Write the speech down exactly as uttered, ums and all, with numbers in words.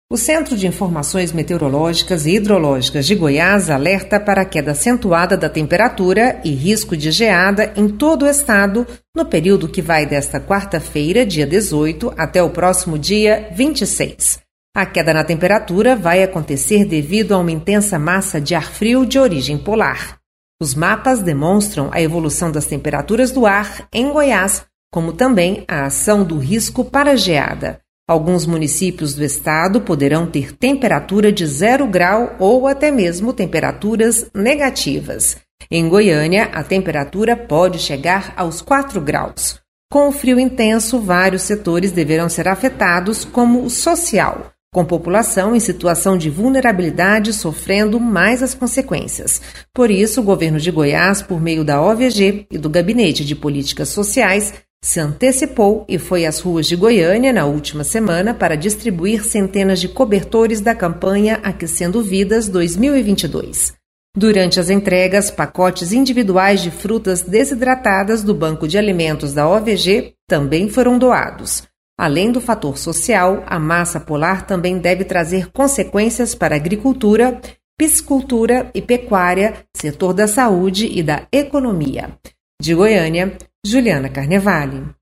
O Centro de Informações Meteorológicas e Hidrológicas de Goiás alerta para a queda acentuada da temperatura e risco de geada em todo o estado no período que vai desta quarta-feira, dia dezoito, até o próximo dia vinte e seis. A queda na temperatura vai acontecer devido a uma intensa massa de ar frio de origem polar. Os mapas demonstram a evolução das temperaturas do ar em Goiás, como também a ação do risco para geada. Alguns municípios do estado poderão ter temperatura de zero grau ou até mesmo temperaturas negativas. Em Goiânia, a temperatura pode chegar aos quatro graus. Com o frio intenso, vários setores deverão ser afetados, como o social, com população em situação de vulnerabilidade sofrendo mais as consequências. Por isso, o governo de Goiás, por meio da O V G e do Gabinete de Políticas Sociais, se antecipou e foi às ruas de Goiânia na última semana para distribuir centenas de cobertores da campanha Aquecendo Vidas dois mil e vinte e dois. Durante as entregas, pacotes individuais de frutas desidratadas do Banco de Alimentos da O V G também foram doados. Além do fator social, a massa polar também deve trazer consequências para a agricultura, piscicultura e pecuária, setor da saúde e da economia. De Goiânia, Juliana Carnevale.